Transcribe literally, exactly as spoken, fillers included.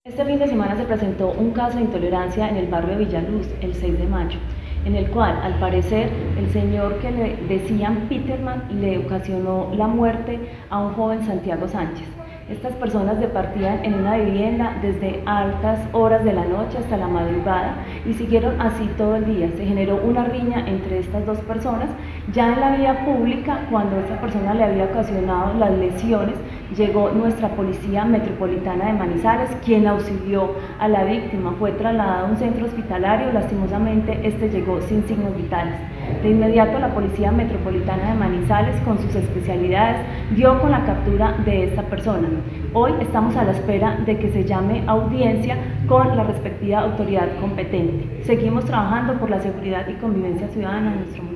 Este fin de semana se presentó un caso de intolerancia en el barrio de Villaluz, el seis de mayo, en el cual, al parecer, el señor que le decían Peterman le ocasionó la muerte a un joven Santiago Sánchez. Estas personas departían en una vivienda desde altas horas de la noche hasta la madrugada y siguieron así todo el día. Se generó una riña entre estas dos personas. Ya en la vía pública, cuando esta persona le había ocasionado las lesiones, llegó nuestra Policía Metropolitana de Manizales, quien auxilió a la víctima. Fue trasladada a un centro hospitalario, lastimosamente este llegó sin signos vitales. De inmediato la Policía Metropolitana de Manizales, con sus especialidades, dio con la captura de esta persona. Hoy estamos a la espera de que se llame a audiencia con la respectiva autoridad competente. Seguimos trabajando por la seguridad y convivencia ciudadana en nuestro municipio.